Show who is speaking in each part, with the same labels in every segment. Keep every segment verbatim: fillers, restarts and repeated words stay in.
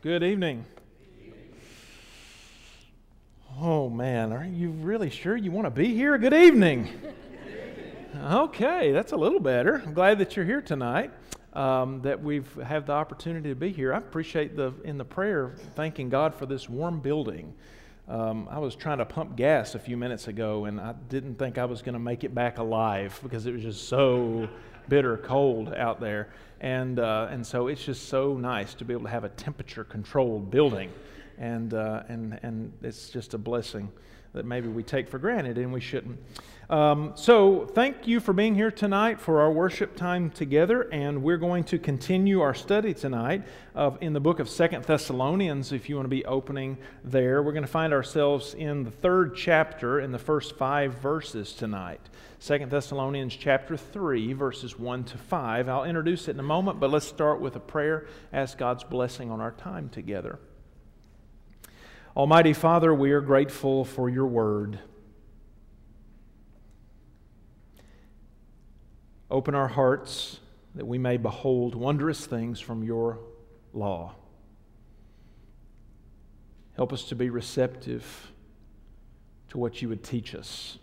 Speaker 1: Good evening. Oh man, are you really sure you want to be here? Good evening. Okay, that's a little better. I'm glad that you're here tonight, um, that we've had the opportunity to be here. I appreciate the in the prayer, thanking God for this warm building. Um, I was trying to pump gas a few minutes ago, and I didn't think I was going to make it back alive because it was just so bitter cold out there. And uh, and so it's just so nice to be able to have a temperature-controlled building, and uh, and and it's just a blessing that maybe we take for granted, and we shouldn't. Um, so thank you for being here tonight for our worship time together, and we're going to continue our study tonight of in the book of Second Thessalonians. If you want to be opening there, we're going to find ourselves in the third chapter in the first five verses tonight. Second Thessalonians chapter three, verses one to five. I'll introduce it in a moment, but let's start with a prayer. Ask God's blessing on our time together. Almighty Father, we are grateful for your word. Open our hearts that we may behold wondrous things from your law. Help us to be receptive to what you would teach us.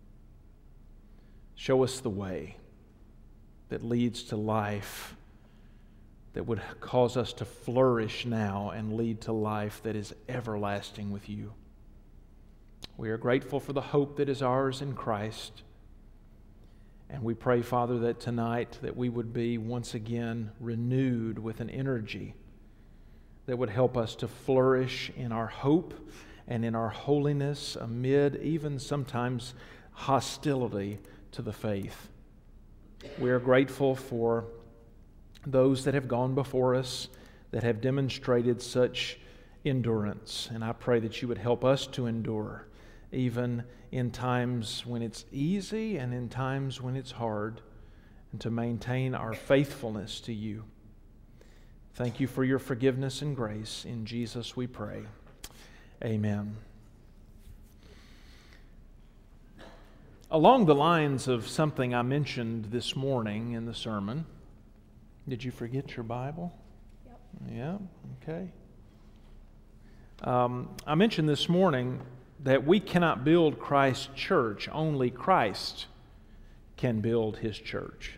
Speaker 1: Show us the way that leads to life, that would cause us to flourish now and lead to life that is everlasting with you. We are grateful for the hope that is ours in Christ. And we pray, Father, that tonight that we would be once again renewed with an energy that would help us to flourish in our hope and in our holiness amid even sometimes hostility to the faith. We are grateful for those that have gone before us, that have demonstrated such endurance. And I pray that you would help us to endure, even in times when it's easy and in times when it's hard, and to maintain our faithfulness to you. Thank you for your forgiveness and grace. In Jesus we pray. Amen. Along the lines of something I mentioned this morning in the sermon, did you forget your Bible?
Speaker 2: Yep.
Speaker 1: Yeah, okay. Um, I mentioned this morning that we cannot build Christ's church. Only Christ can build His church.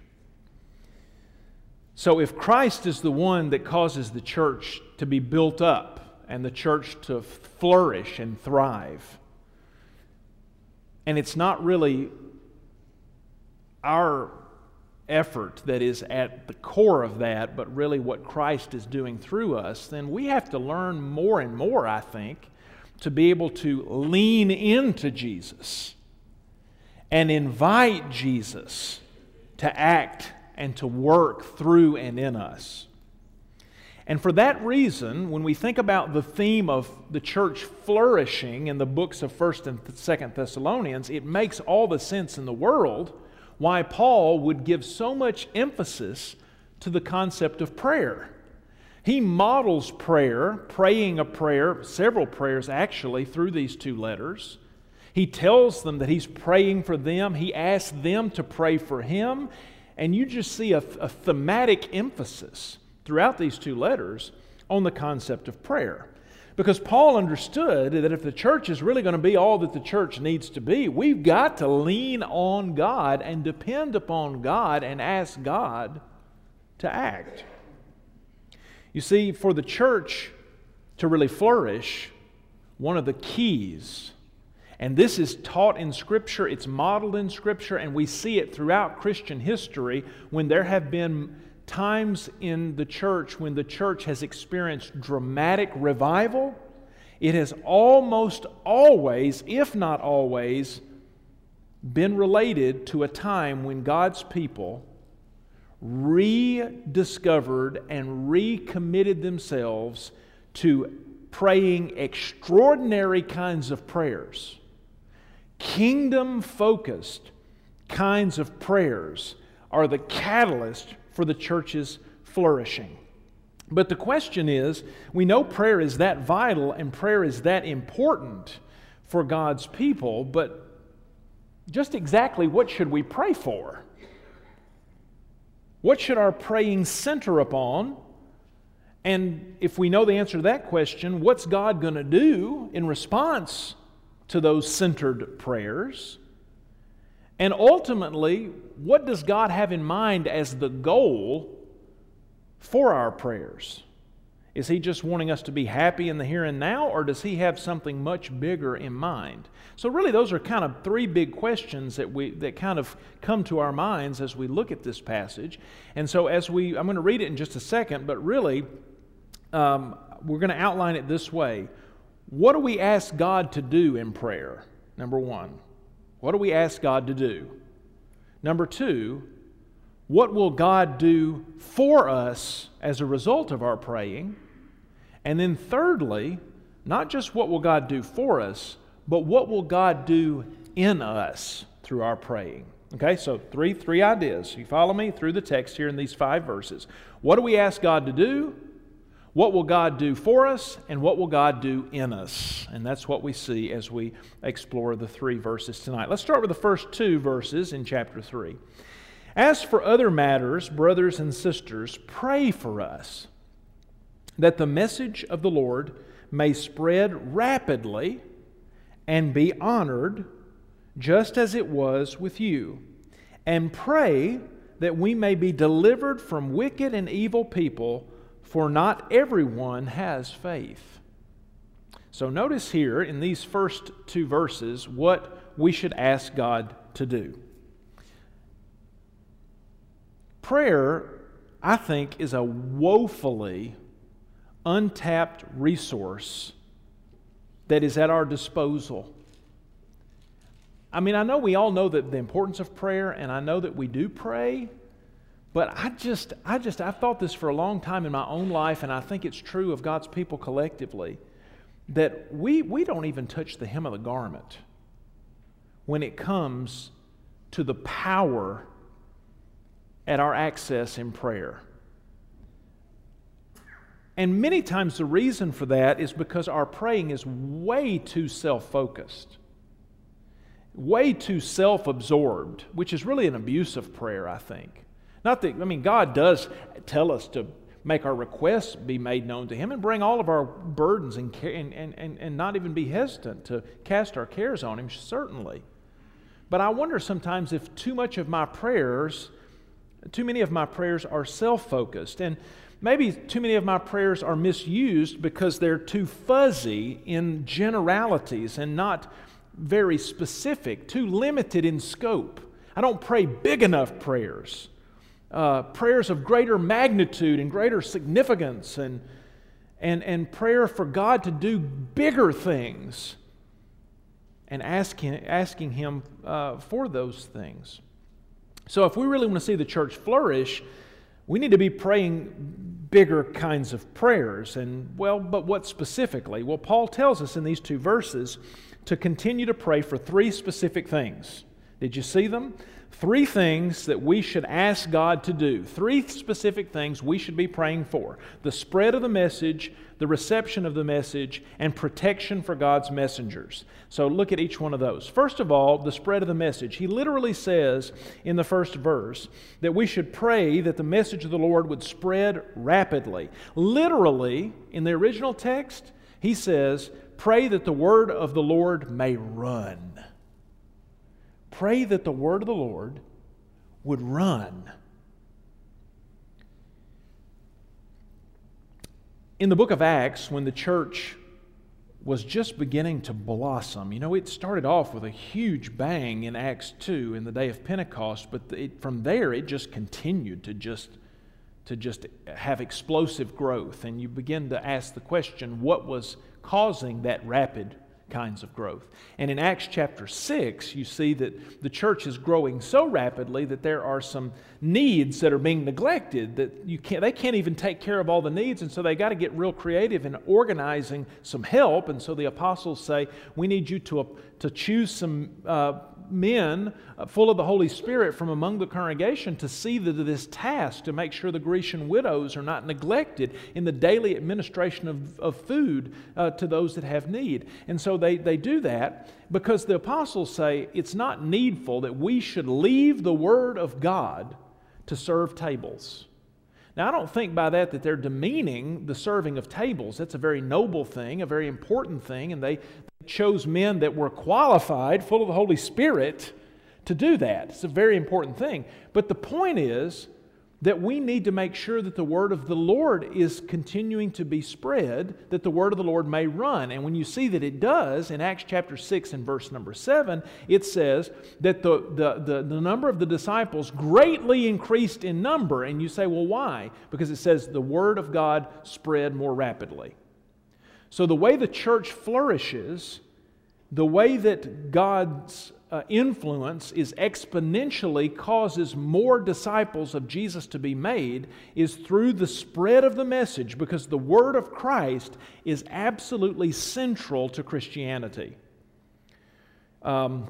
Speaker 1: So if Christ is the one that causes the church to be built up and the church to flourish and thrive, and it's not really our effort that is at the core of that, but really what Christ is doing through us, then we have to learn more and more, I think, to be able to lean into Jesus and invite Jesus to act and to work through and in us. And for that reason, when we think about the theme of the church flourishing in the books of First and Second Thessalonians, it makes all the sense in the world why Paul would give so much emphasis to the concept of prayer. He models prayer, praying a prayer, several prayers actually, through these two letters. He tells them that he's praying for them. He asks them to pray for him. And you just see a, a thematic emphasis throughout these two letters on the concept of prayer. Because Paul understood that if the church is really going to be all that the church needs to be, we've got to lean on God and depend upon God and ask God to act. You see, for the church to really flourish, one of the keys, and this is taught in Scripture, it's modeled in Scripture, and we see it throughout Christian history when there have been times in the church when the church has experienced dramatic revival, it has almost always, if not always, been related to a time when God's people rediscovered and recommitted themselves to praying extraordinary kinds of prayers, kingdom-focused kinds of prayers are the catalyst for the church's flourishing. But the question is, we know prayer is that vital and prayer is that important for God's people, but just exactly what should we pray for? What should our praying center upon? And if we know the answer to that question, what's God going to do in response to those centered prayers? And ultimately, what does God have in mind as the goal for our prayers? Is He just wanting us to be happy in the here and now, or does He have something much bigger in mind? So really, those are kind of three big questions that we that kind of come to our minds as we look at this passage. And so as we, I'm going to read it in just a second, but really, um, we're going to outline it this way. What do we ask God to do in prayer? Number one, what do we ask God to do? Number two, what will God do for us as a result of our praying? And then thirdly, not just what will God do for us, but what will God do in us through our praying? Okay, so three, three ideas. You follow me through the text here in these five verses. What do we ask God to do? What will God do for us? And what will God do in us? And that's what we see as we explore the three verses tonight. Let's start with the first two verses in chapter three. As for other matters, brothers and sisters, pray for us, that the message of the Lord may spread rapidly and be honored, just as it was with you. And pray that we may be delivered from wicked and evil people, for not everyone has faith. So notice here in these first two verses what we should ask God to do. Prayer, I think, is a woefully untapped resource that is at our disposal. I mean, I know we all know that the importance of prayer, and I know that we do pray, but I just, I just, I've thought this for a long time in my own life, and I think it's true of God's people collectively, that we, we don't even touch the hem of the garment when it comes to the power at our access in prayer. And many times the reason for that is because our praying is way too self-focused, way too self-absorbed, which is really an abuse of prayer, I think. Not that, I mean, God does tell us to make our requests be made known to Him and bring all of our burdens and, and, and, and not even be hesitant to cast our cares on Him, certainly. But I wonder sometimes if too much of my prayers, too many of my prayers are self-focused, and maybe too many of my prayers are misused because they're too fuzzy in generalities and not very specific, too limited in scope. I don't pray big enough prayers, uh, prayers of greater magnitude and greater significance, and, and, and prayer for God to do bigger things, and asking, asking Him uh, for those things. So if we really want to see the church flourish, we need to be praying bigger kinds of prayers. And, well, but what specifically? Well, Paul tells us in these two verses to continue to pray for three specific things. Did you see them? Three things that we should ask God to do. Three specific things we should be praying for. The spread of the message, the reception of the message, and protection for God's messengers. So look at each one of those. First of all, the spread of the message. He literally says in the first verse that we should pray that the message of the Lord would spread rapidly. Literally, in the original text, he says, pray that the word of the Lord may run. Pray that the word of the Lord would run. In the book of Acts, when the church was just beginning to blossom, you know, it started off with a huge bang in Acts two in the day of Pentecost, but it, from there it just continued to just, to just have explosive growth. And you begin to ask the question, what was causing that rapid kinds of growth? And in Acts chapter six, you see that the church is growing so rapidly that there are some needs that are being neglected, that you can't, they can't even take care of all the needs, and so they got to get real creative in organizing some help. And so the apostles say, we need you to, uh, to choose some uh, men uh, full of the Holy Spirit from among the congregation to see to this task, to make sure the Grecian widows are not neglected in the daily administration of, of food uh, to those that have need. And so they, they do that because the apostles say it's not needful that we should leave the Word of God to serve tables. Now, I don't think by that that they're demeaning the serving of tables. That's a very noble thing, a very important thing, and they chose men that were qualified, full of the Holy Spirit, to do that. It's a very important thing. But the point is that we need to make sure that the word of the Lord is continuing to be spread, that the word of the Lord may run. And when you see that it does, in Acts chapter six and verse number seven, it says that the, the, the, the number of the disciples greatly increased in number. And you say, well, why? Because it says the word of God spread more rapidly. So the way the church flourishes, the way that God's uh, influence is exponentially causes more disciples of Jesus to be made is through the spread of the message, because the word of Christ is absolutely central to Christianity. Um,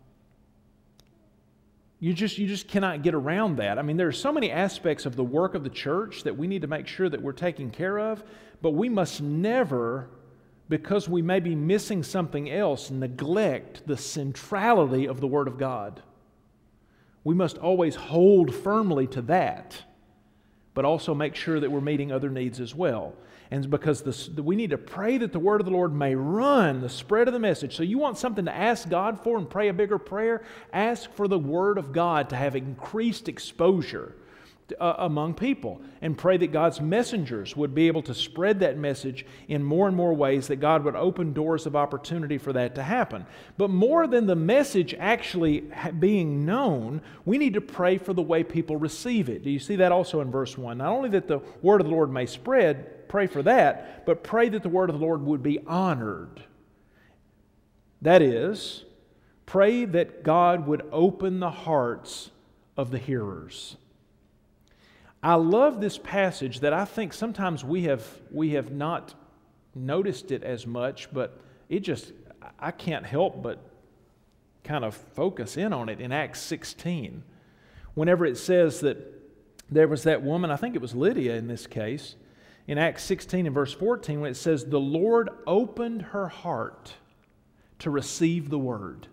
Speaker 1: you just you just cannot get around that. I mean, there are so many aspects of the work of the church that we need to make sure that we're taking care of, but we must never, because we may be missing something else, neglect the centrality of the Word of God. We must always hold firmly to that, but also make sure that we're meeting other needs as well. And because this, we need to pray that the Word of the Lord may run, the spread of the message. So you want something to ask God for and pray a bigger prayer? Ask for the Word of God to have increased exposure Uh, among people, and pray that God's messengers would be able to spread that message in more and more ways, that God would open doors of opportunity for that to happen. But more than the message actually being known, we need to pray for the way people receive it. Do you see that also in verse one? Not only that the word of the Lord may spread, pray for that, but pray that the word of the Lord would be honored. That is, pray that God would open the hearts of the hearers. I love this passage that I think sometimes we have we have not noticed it as much, but it just, I can't help but kind of focus in on it in Acts sixteen. Whenever it says that there was that woman, I think it was Lydia in this case, in Acts sixteen and verse fourteen, when it says, the Lord opened her heart to receive the word.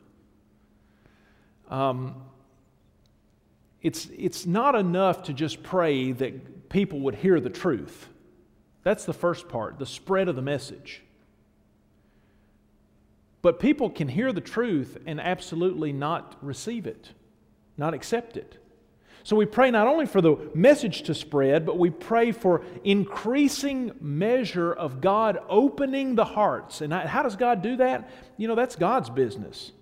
Speaker 1: Um, It's, it's not enough to just pray that people would hear the truth. That's the first part, the spread of the message. But people can hear the truth and absolutely not receive it, not accept it. So we pray not only for the message to spread, but we pray for increasing measure of God opening the hearts. And how does God do that? You know, that's God's business.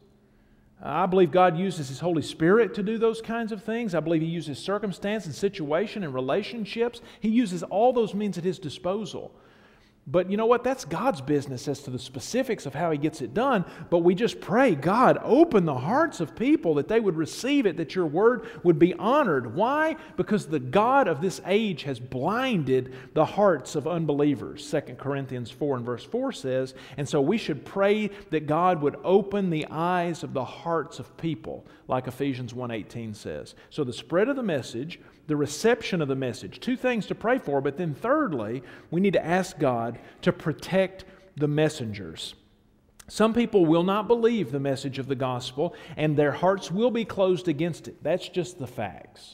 Speaker 1: I believe God uses His Holy Spirit to do those kinds of things. I believe He uses circumstance and situation and relationships. He uses all those means at His disposal. But you know what? That's God's business as to the specifics of how He gets it done. But we just pray, God, open the hearts of people that they would receive it, that Your Word would be honored. Why? Because the God of this age has blinded the hearts of unbelievers. Second Corinthians four and verse four says, and so we should pray that God would open the eyes of the hearts of people, like Ephesians one eighteen says. So the spread of the message, the reception of the message, two things to pray for, but then thirdly, we need to ask God to protect the messengers. Some people will not believe the message of the gospel, and their hearts will be closed against it. That's just the facts.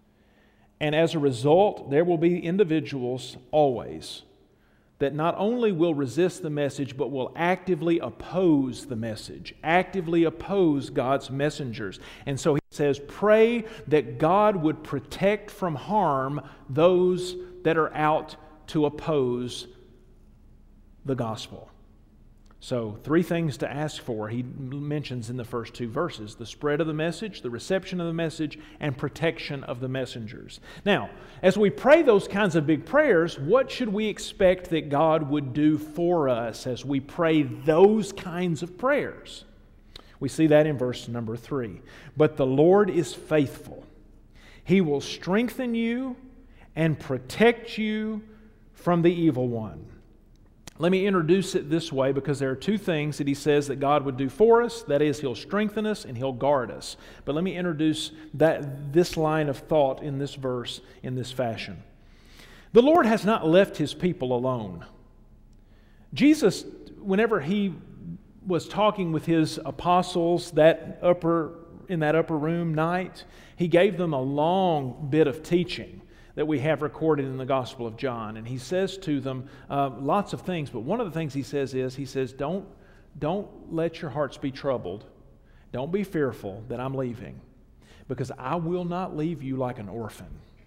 Speaker 1: And as a result, there will be individuals always that not only will resist the message, but will actively oppose the message, actively oppose God's messengers. And so he says, pray that God would protect from harm those that are out to oppose the gospel. So, three things to ask for, he mentions in the first two verses: the spread of the message, the reception of the message, and protection of the messengers. Now, as we pray those kinds of big prayers, what should we expect that God would do for us as we pray those kinds of prayers? We see that in verse number three. But the Lord is faithful. He will strengthen you and protect you from the evil one. Let me introduce it this way, because there are two things that he says that God would do for us. That is, He'll strengthen us and He'll guard us. But let me introduce that this line of thought in this verse in this fashion. The Lord has not left His people alone. Jesus, whenever He was talking with His apostles that upper in that upper room night, He gave them a long bit of teaching. that we have recorded in the Gospel of John. And he says to them uh, lots of things, but one of the things he says is, he says, don't, don't let your hearts be troubled. Don't be fearful that I'm leaving, because I will not leave you like an orphan,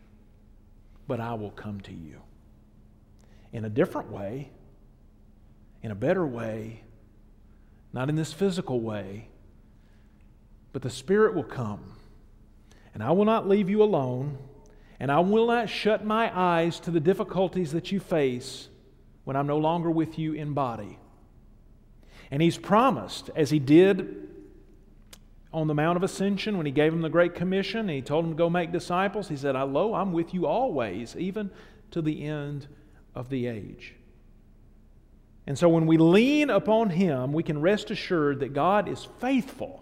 Speaker 1: but I will come to you. In a different way, in a better way, not in this physical way, but the Spirit will come. And I will not leave you alone, and I will not shut my eyes to the difficulties that you face when I'm no longer with you in body. And He's promised, as He did on the Mount of Ascension when He gave them the Great Commission, and He told them to go make disciples, He said, lo, I'm with you always, even to the end of the age. And so when we lean upon Him, we can rest assured that God is faithful.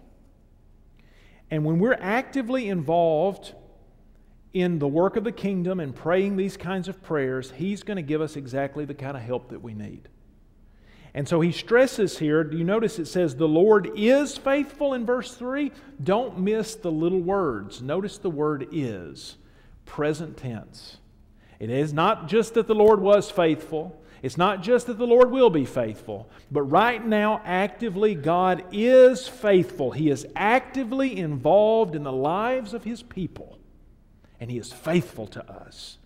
Speaker 1: And when we're actively involved in the work of the kingdom and praying these kinds of prayers, He's going to give us exactly the kind of help that we need. And so he stresses here, do you notice it says the Lord is faithful in verse three? Don't miss the little words. Notice the word is, present tense. It is not just that the Lord was faithful. It's not just that the Lord will be faithful. But right now, actively, God is faithful. He is actively involved in the lives of His people. And He is faithful to us.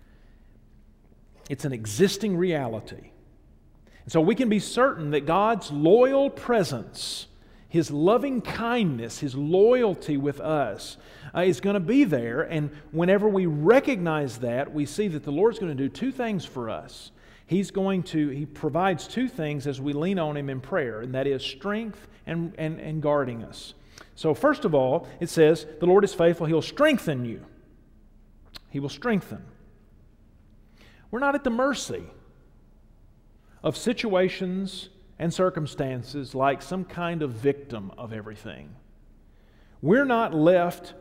Speaker 1: It's an existing reality. And so we can be certain that God's loyal presence, His loving kindness, His loyalty with us uh, is going to be there. And whenever we recognize that, we see that the Lord's going to do two things for us. He's going to, He provides two things as we lean on Him in prayer, and that is strength and, and, and guarding us. So first of all, it says, the Lord is faithful, He'll strengthen you. He will strengthen. We're not at the mercy of situations and circumstances like some kind of victim of everything. We're not left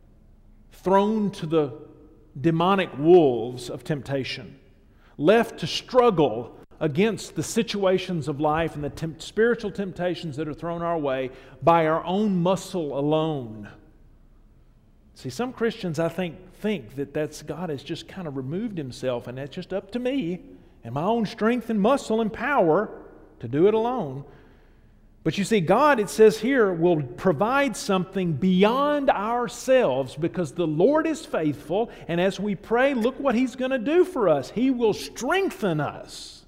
Speaker 1: thrown to the demonic wolves of temptation, left to struggle against the situations of life and the temp- spiritual temptations that are thrown our way by our own muscle alone. See, some Christians, I think, think that that's God has just kind of removed Himself, and that's just up to me and my own strength and muscle and power to do it alone. But you see, God, it says here, will provide something beyond ourselves because the Lord is faithful, and as we pray, look what He's going to do for us. He will strengthen us.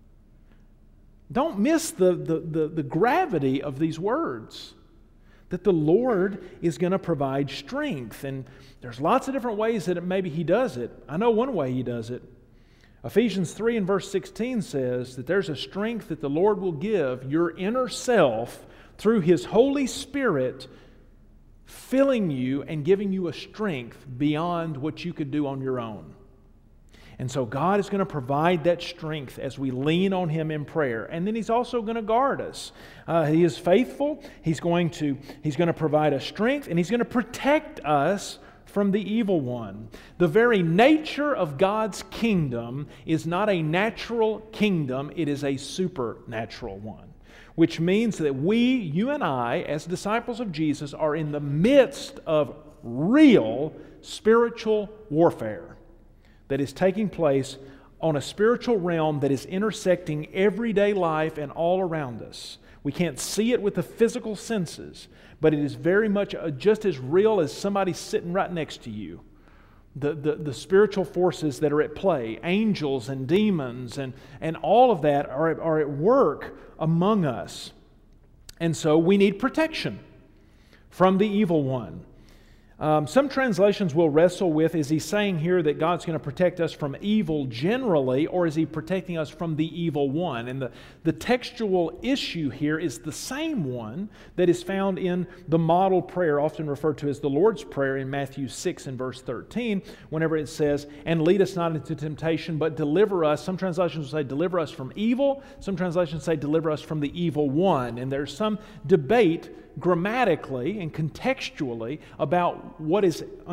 Speaker 1: Don't miss the, the, the, the gravity of these words, that the Lord is going to provide strength. And there's lots of different ways that it, maybe He does it. I know one way He does it. Ephesians three and verse sixteen says that there's a strength that the Lord will give your inner self through His Holy Spirit filling you and giving you a strength beyond what you could do on your own. And so God is going to provide that strength as we lean on Him in prayer. And then He's also going to guard us. Uh, he is faithful. He's going to, He's going to provide us strength, and He's going to protect us from the evil one. The very nature of God's kingdom is not a natural kingdom, it is a supernatural one. Which means that we, you and I, as disciples of Jesus, are in the midst of real spiritual warfare that is taking place on a spiritual realm that is intersecting everyday life and all around us. We can't see it with the physical senses, but it is very much just as real as somebody sitting right next to you. The, the, the spiritual forces that are at play, angels and demons and, and all of that are, are at work among us. And so we need protection from the evil one. Um, some translations will wrestle with, is he saying here that God's going to protect us from evil generally, or is He protecting us from the evil one? And the, the textual issue here is the same one that is found in the model prayer, often referred to as the Lord's Prayer in Matthew six and verse thirteen, whenever it says, and lead us not into temptation, but deliver us. Some translations will say, deliver us from evil. Some translations say, deliver us from the evil one. And there's some debate grammatically and contextually about what is un,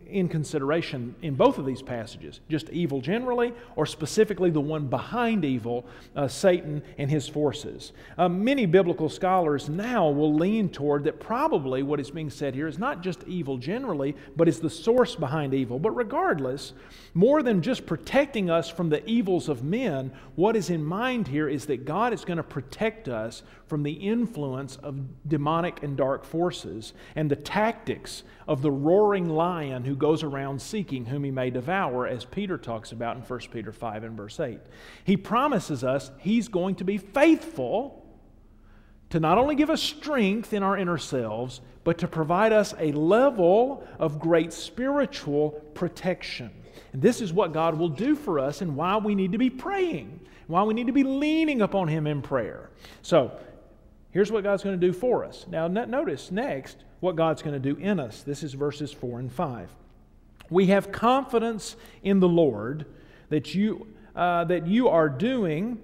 Speaker 1: in consideration in both of these passages, just evil generally, or specifically the one behind evil, uh, Satan and his forces. Uh, many biblical scholars now will lean toward that probably what is being said here is not just evil generally, but is the source behind evil. But regardless, more than just protecting us from the evils of men, what is in mind here is that God is going to protect us from the influence of demonic and dark forces and the tactics of the roaring lion who goes around seeking whom he may devour, as Peter talks about in First Peter five and verse eight. He promises us He's going to be faithful to not only give us strength in our inner selves, but to provide us a level of great spiritual protection. And this is what God will do for us and why we need to be praying, why we need to be leaning upon Him in prayer. So, here's what God's going to do for us. Now, notice next what God's going to do in us. This is verses four and five. We have confidence in the Lord that you, uh, that you are doing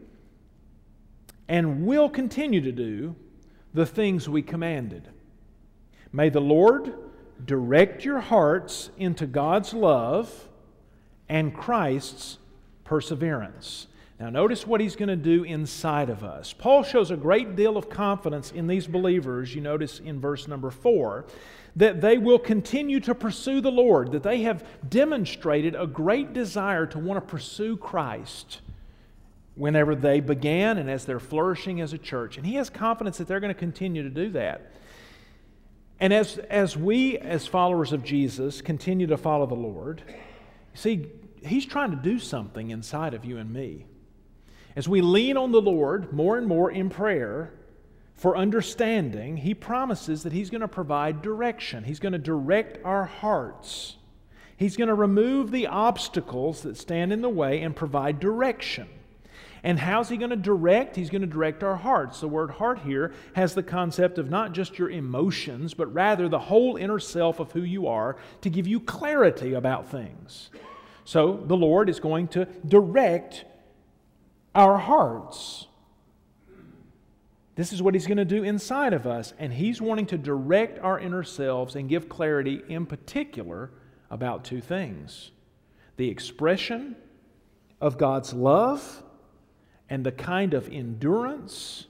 Speaker 1: and will continue to do the things we commanded. May the Lord direct your hearts into God's love and Christ's perseverance. Now notice what He's going to do inside of us. Paul shows a great deal of confidence in these believers, you notice in verse number four, that they will continue to pursue the Lord, that they have demonstrated a great desire to want to pursue Christ whenever they began and as they're flourishing as a church. And he has confidence that they're going to continue to do that. And as, as we, as followers of Jesus, continue to follow the Lord, see, He's trying to do something inside of you and me. As we lean on the Lord more and more in prayer for understanding, He promises that He's going to provide direction. He's going to direct our hearts. He's going to remove the obstacles that stand in the way and provide direction. And how's He going to direct? He's going to direct our hearts. The word heart here has the concept of not just your emotions, but rather the whole inner self of who you are to give you clarity about things. So the Lord is going to direct our hearts. This is what He's going to do inside of us, and He's wanting to direct our inner selves and give clarity in particular about two things: the expression of God's love and the kind of endurance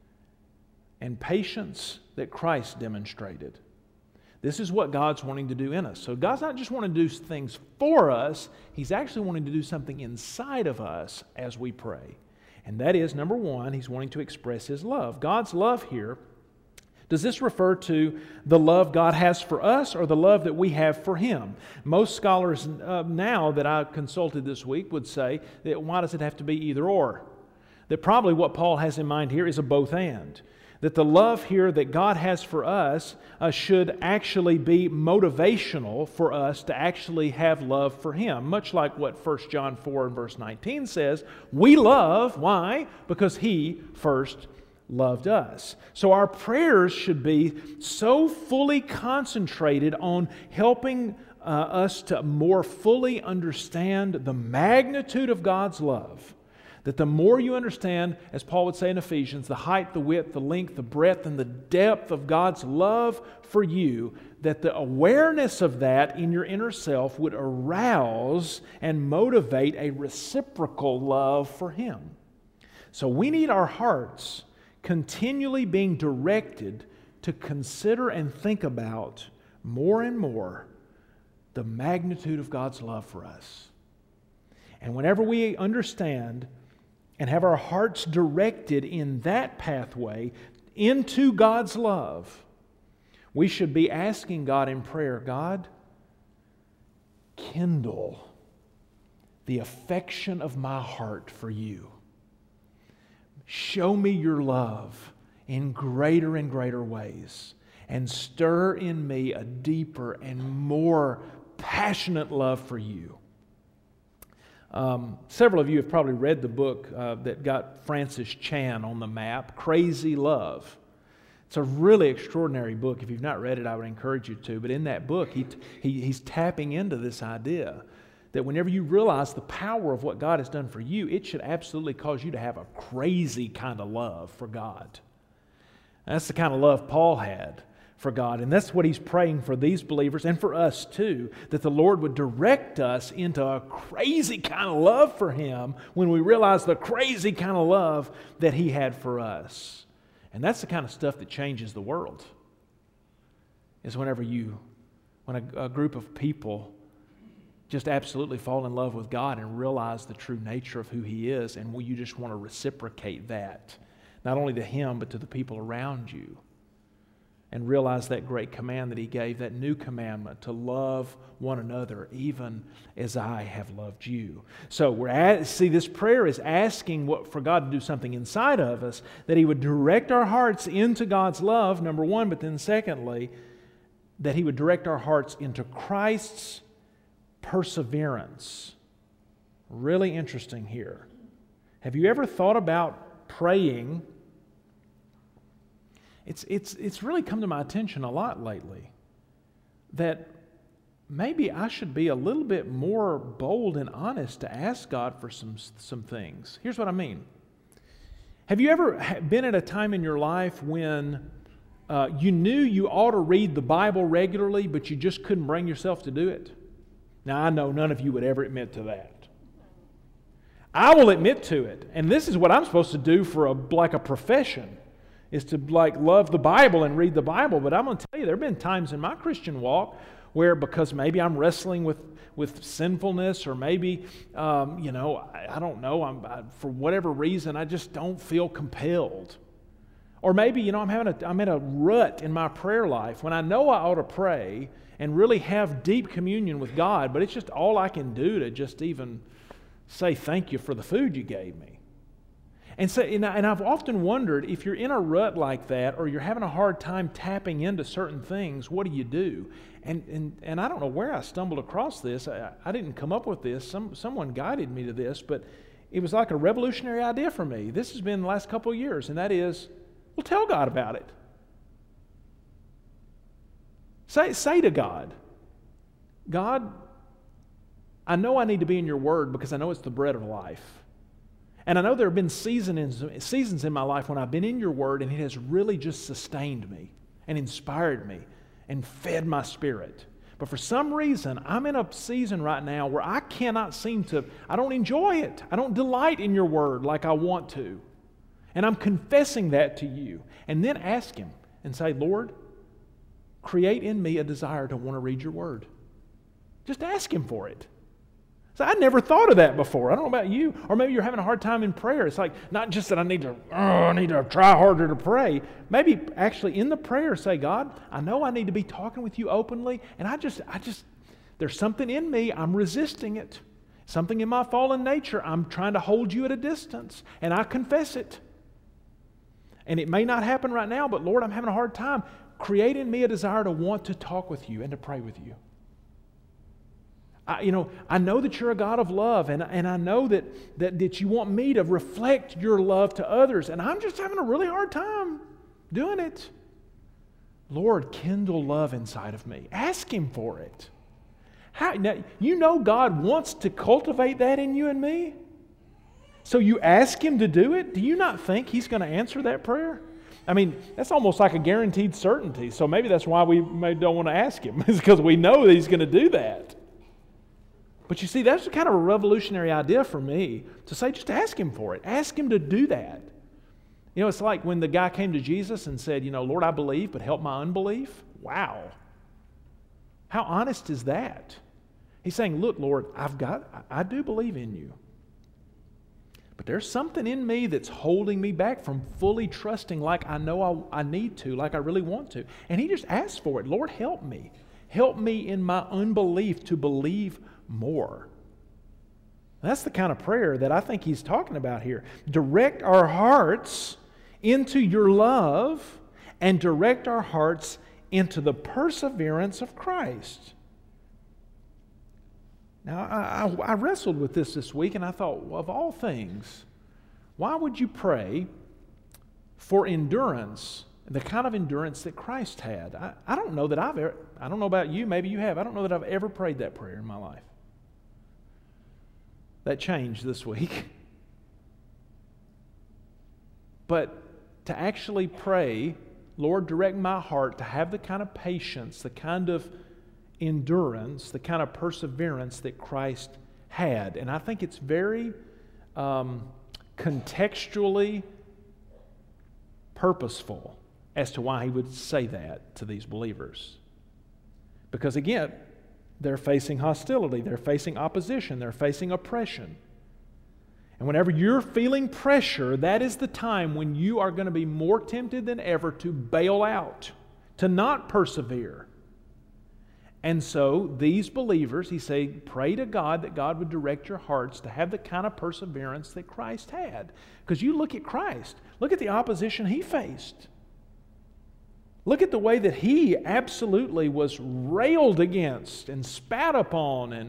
Speaker 1: and patience that Christ demonstrated. This is what God's wanting to do in us. So God's not just wanting to do things for us, He's actually wanting to do something inside of us as we pray. And that is, number one, He's wanting to express His love. God's love here, does this refer to the love God has for us or the love that we have for Him? Most scholars uh, now that I consulted this week would say that why does it have to be either or? That probably what Paul has in mind here is a both and. That the love here that God has for us uh, should actually be motivational for us to actually have love for Him. Much like what First John four and verse nineteen says, we love, why? Because He first loved us. So our prayers should be so fully concentrated on helping uh, us to more fully understand the magnitude of God's love. That the more you understand, as Paul would say in Ephesians, the height, the width, the length, the breadth, and the depth of God's love for you, that the awareness of that in your inner self would arouse and motivate a reciprocal love for Him. So we need our hearts continually being directed to consider and think about more and more the magnitude of God's love for us. And whenever we understand and have our hearts directed in that pathway into God's love, we should be asking God in prayer, God, kindle the affection of my heart for You. Show me Your love in greater and greater ways, and stir in me a deeper and more passionate love for You. Um, several of you have probably read the book uh, that got Francis Chan on the map, Crazy Love. It's a really extraordinary book. If you've not read it, I would encourage you to. But in that book, he, he he's tapping into this idea that whenever you realize the power of what God has done for you, it should absolutely cause you to have a crazy kind of love for God. And that's the kind of love Paul had for God. And that's what he's praying for these believers and for us too, that the Lord would direct us into a crazy kind of love for him when we realize the crazy kind of love that he had for us. And that's the kind of stuff that changes the world, is whenever you, when a, a group of people just absolutely fall in love with God and realize the true nature of who he is, and you just want to reciprocate that, not only to him but to the people around you. And realize that great command that he gave, that new commandment, to love one another even as I have loved you. So we're at, see, this prayer is asking what, for God to do something inside of us, that he would direct our hearts into God's love, number one, but then secondly, that he would direct our hearts into Christ's perseverance. Really interesting here. Have you ever thought about praying? It's, it's, it's really come to my attention a lot lately that maybe I should be a little bit more bold and honest to ask God for some, some things. Here's what I mean. Have you ever been at a time in your life when uh, you knew you ought to read the Bible regularly, but you just couldn't bring yourself to do it? Now, I know none of you would ever admit to that. I will admit to it. And this is what I'm supposed to do for a, like a profession, is to like love the Bible and read the Bible. But I'm going to tell you, there have been times in my Christian walk where, because maybe I'm wrestling with, with sinfulness, or maybe, um, you know, I, I don't know, I'm, I, for whatever reason, I just don't feel compelled. Or maybe, you know, I'm having a, I'm in a rut in my prayer life when I know I ought to pray and really have deep communion with God, but it's just all I can do to just even say thank you for the food you gave me. And so, and, I, and I've often wondered, if you're in a rut like that, or you're having a hard time tapping into certain things, what do you do? And and, and I don't know where I stumbled across this. I, I didn't come up with this. Some someone guided me to this, but it was like a revolutionary idea for me. This has been the last couple of years, and that is, well, tell God about it. Say, say to God, God, I know I need to be in your word because I know it's the bread of life. And I know there have been seasons, seasons in my life when I've been in your word and it has really just sustained me and inspired me and fed my spirit. But for some reason, I'm in a season right now where I cannot seem to, I don't enjoy it. I don't delight in your word like I want to. And I'm confessing that to you. And then ask him and say, Lord, create in me a desire to want to read your word. Just ask him for it. So I never thought of that before. I don't know about you. Or maybe you're having a hard time in prayer. It's like, not just that I need to, oh, I need to try harder to pray. Maybe actually in the prayer say, God, I know I need to be talking with you openly, and I just, I just, there's something in me, I'm resisting it. Something in my fallen nature, I'm trying to hold you at a distance, and I confess it. And it may not happen right now, but Lord, I'm having a hard time. Create in me a desire to want to talk with you and to pray with you. I, you know, I know that you're a God of love, and, and I know that, that, that you want me to reflect your love to others, and I'm just having a really hard time doing it. Lord, kindle love inside of me. Ask him for it. How, now, you know God wants to cultivate that in you and me? So you ask him to do it? Do you not think he's going to answer that prayer? I mean, that's almost like a guaranteed certainty, so maybe that's why we may don't want to ask him, is because we know that he's going to do that. But you see, that's kind of a revolutionary idea for me, to say just ask him for it. Ask him to do that. You know, it's like when the guy came to Jesus and said, you know, Lord, I believe, but help my unbelief. Wow. How honest is that? He's saying, look, Lord, I've got, I do believe in you. But there's something in me that's holding me back from fully trusting like I know I, I need to, like I really want to. And he just asks for it. Lord, help me. Help me in my unbelief to believe more. That's the kind of prayer that I think he's talking about here. Direct our hearts into your love and direct our hearts into the perseverance of Christ. Now, I, I, I wrestled with this this week, and I thought, well, of all things, why would you pray for endurance, the kind of endurance that Christ had? I, I don't know that I've ever, I don't know about you, maybe you have, I don't know that I've ever prayed that prayer in my life. That changed this week. But to actually pray Lord, direct my heart to have the kind of patience, the kind of endurance, the kind of perseverance that Christ had. And I think it's very um, contextually purposeful as to why he would say that to these believers. Because again, they're facing hostility, they're facing opposition, they're facing oppression. And whenever you're feeling pressure, that is the time when you are going to be more tempted than ever to bail out, to not persevere. And so these believers, he said, pray to God that God would direct your hearts to have the kind of perseverance that Christ had. Because you look at Christ, look at the opposition he faced. Look at the way that he absolutely was railed against and spat upon and,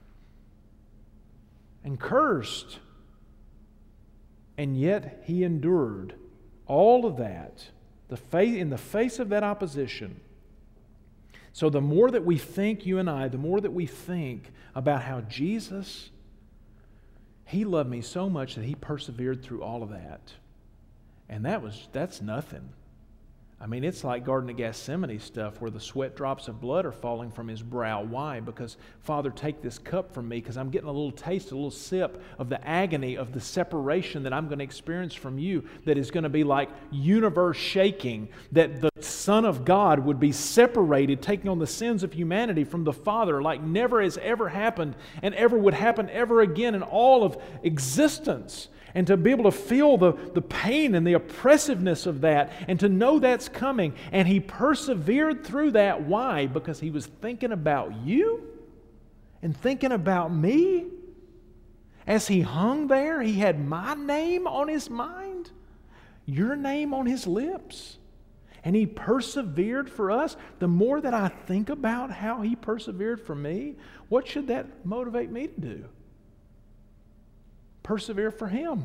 Speaker 1: and cursed. And yet he endured all of that the face, in the face of that opposition. So the more that we think, you and I, the more that we think about how Jesus, he loved me so much that he persevered through all of that. And that was that's nothing. I mean, it's like Garden of Gethsemane stuff where the sweat drops of blood are falling from his brow. Why? Because, Father, take this cup from me because I'm getting a little taste, a little sip of the agony of the separation that I'm going to experience from you that is going to be like universe shaking, that the Son of God would be separated, taking on the sins of humanity from the Father like never has ever happened and ever would happen ever again in all of existence. And to be able to feel the, the pain and the oppressiveness of that and to know that's coming. And he persevered through that. Why? Because he was thinking about you and thinking about me. As he hung there, he had my name on his mind, your name on his lips. And he persevered for us. The more that I think about how he persevered for me, what should that motivate me to do? Persevere for him.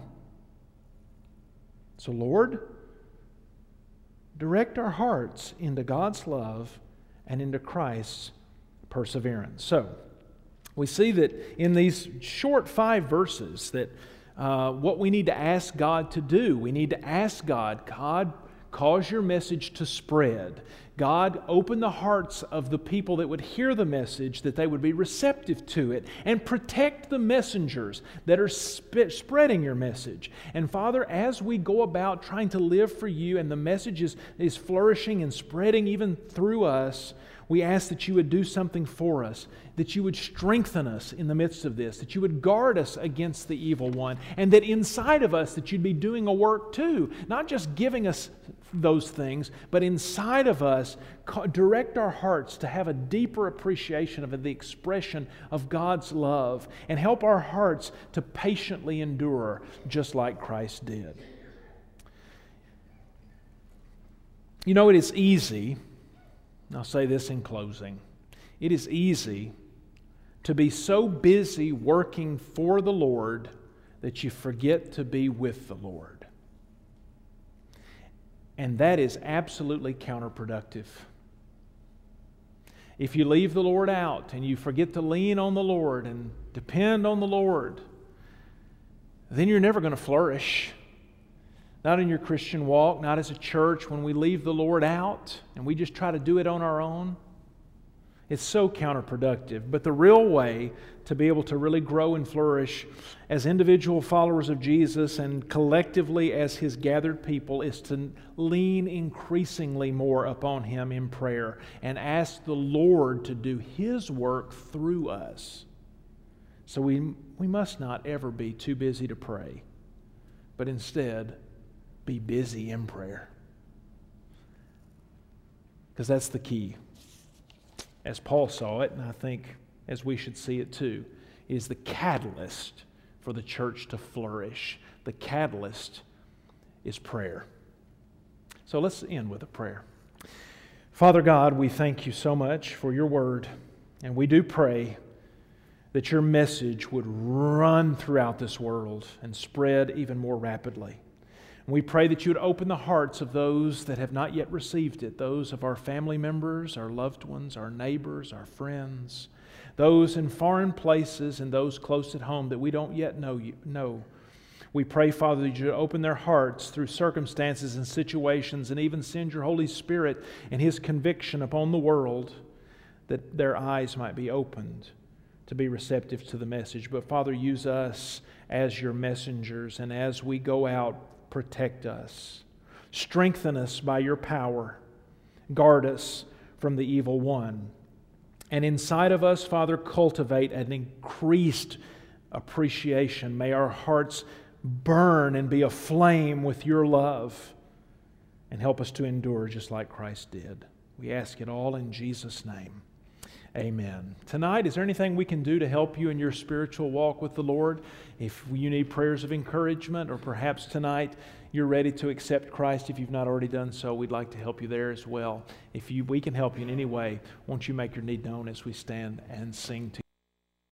Speaker 1: So, Lord, direct our hearts into God's love and into Christ's perseverance. So, we see that in these short five verses that uh, what we need to ask God to do, we need to ask God, God, cause your message to spread. God, open the hearts of the people that would hear the message, that they would be receptive to it, and protect the messengers that are sp- spreading your message. And Father, as we go about trying to live for you and the message is, is flourishing and spreading even through us, we ask that you would do something for us, that you would strengthen us in the midst of this, that you would guard us against the evil one, and that inside of us that you'd be doing a work too, not just giving us those things, but inside of us, direct our hearts to have a deeper appreciation of the expression of God's love, and help our hearts to patiently endure just like Christ did. You know, it is easy, I'll say this in closing, it is easy to be so busy working for the Lord that you forget to be with the Lord. And that is absolutely counterproductive. If you leave the Lord out and you forget to lean on the Lord and depend on the Lord, then you're never going to flourish. Not in your Christian walk, not as a church when we leave the Lord out and we just try to do it on our own. It's so counterproductive. But the real way to be able to really grow and flourish as individual followers of Jesus and collectively as His gathered people is to lean increasingly more upon Him in prayer and ask the Lord to do His work through us. So we, we must not ever be too busy to pray, but instead be busy in prayer. Because that's the key. As Paul saw it, and I think as we should see it too, is the catalyst for the church to flourish. The catalyst is prayer. So let's end with a prayer. Father God, we thank you so much for your word, and we do pray that your message would run throughout this world and spread even more rapidly. And we pray that you would open the hearts of those that have not yet received it, those of our family members, our loved ones, our neighbors, our friends, those in foreign places and those close at home that we don't yet know. You, know. We pray, Father, that you open their hearts through circumstances and situations, and even send your Holy Spirit and His conviction upon the world, that their eyes might be opened to be receptive to the message. But Father, use us as your messengers, and as we go out, protect us. Strengthen us by your power. Guard us from the evil one. And inside of us, Father, cultivate an increased appreciation. May our hearts burn and be aflame with your love, and help us to endure just like Christ did. We ask it all in Jesus' name. Amen. Tonight, is there anything we can do to help you in your spiritual walk with the Lord? If you need prayers of encouragement, or perhaps tonight you're ready to accept Christ, if you've not already done so, we'd like to help you there as well. If you, we can help you in any way, won't you make your need known as we stand and sing together?